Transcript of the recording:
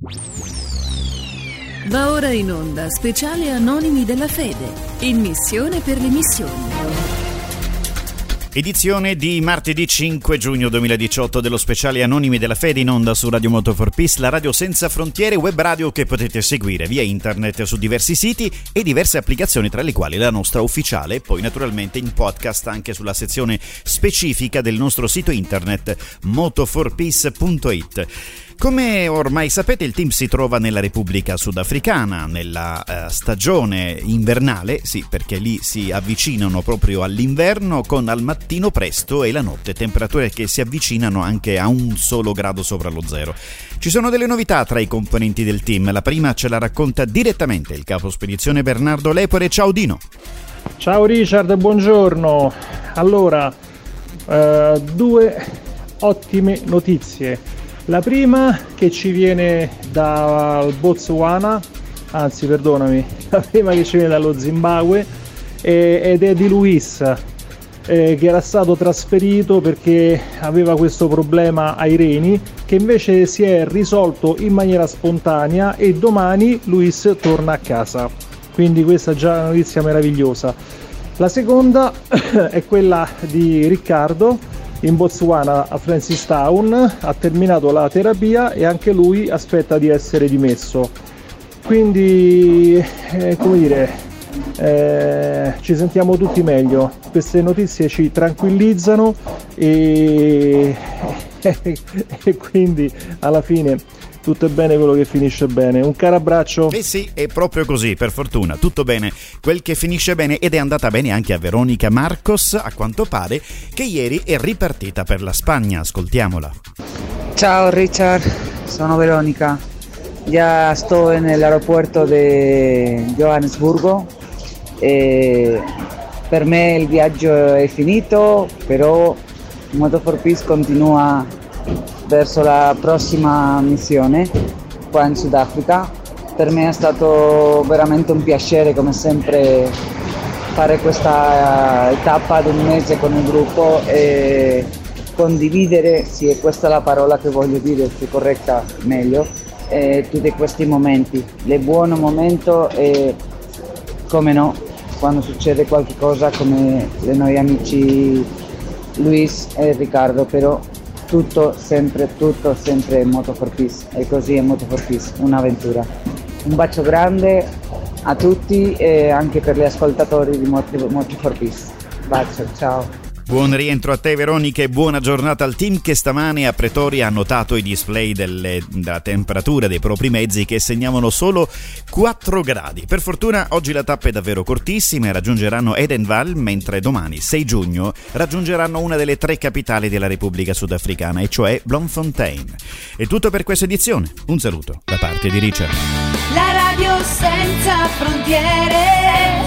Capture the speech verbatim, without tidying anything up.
Va ora in onda Speciale Anonimi della Fede, in missione per le missioni. Edizione di martedì cinque giugno duemiladiciotto dello Speciale Anonimi della Fede, in onda su Radio Moto for Peace, la radio senza frontiere, web radio che potete seguire via internet su diversi siti e diverse applicazioni, tra le quali la nostra ufficiale, poi naturalmente in podcast anche sulla sezione specifica del nostro sito internet moto for peace punto it. Come ormai sapete, il team si trova nella Repubblica Sudafricana nella uh, stagione invernale, sì, perché lì si avvicinano proprio all'inverno, con al mattino presto e la notte temperature che si avvicinano anche a un solo grado sopra lo zero. Ci sono delle novità tra i componenti del team. La prima ce la racconta direttamente il capo spedizione Bernardo Lepore. Ciao Dino. Ciao Richard, buongiorno. Allora, uh, due ottime notizie. La prima che ci viene dal Botswana, anzi perdonami, la prima che ci viene dallo Zimbabwe eh, ed è di Luis, eh, che era stato trasferito perché aveva questo problema ai reni, che invece si è risolto in maniera spontanea e domani Luis torna a casa. Quindi questa è già una notizia meravigliosa. La seconda è quella di Riccardo, in Botswana a Francistown, ha terminato la terapia e anche lui aspetta di essere dimesso. Quindi, eh, come dire, eh, ci sentiamo tutti meglio. Queste notizie ci tranquillizzano e, e quindi alla fine tutto è bene quello che finisce bene. Un caro abbraccio. Eh sì, è proprio così, per fortuna, tutto bene quel che finisce bene, ed è andata bene anche a Veronica Marcos, a quanto pare, che ieri è ripartita per la Spagna. Ascoltiamola. Ciao Richard, sono Veronica. Ya sto nell'aeroporto di Johannesburgo e per me il viaggio è finito, però Moto for Peace continua verso la prossima missione qua in Sudafrica. Per me è stato veramente un piacere, come sempre, fare questa tappa di un mese con il gruppo e condividere, sì, è questa la parola che voglio dire, se corretta meglio, eh, tutti questi momenti, il buon momento e, come no, quando succede qualche cosa come le noi amici Luis e Riccardo, però tutto sempre, tutto sempre Moto for Peace, e così è Moto for Peace, un'avventura. Un bacio grande a tutti e anche per gli ascoltatori di Moto, Moto for Peace. Bacio, ciao. Buon rientro a te Veronica e buona giornata al team, che stamane a Pretoria ha notato i display delle, della temperatura dei propri mezzi che segnavano solo quattro gradi. Per fortuna oggi la tappa è davvero cortissima e raggiungeranno Edenville, mentre domani sei giugno raggiungeranno una delle tre capitali della Repubblica Sudafricana, e cioè Bloemfontein. È tutto per questa edizione, un saluto da parte di Richard. La radio senza frontiere.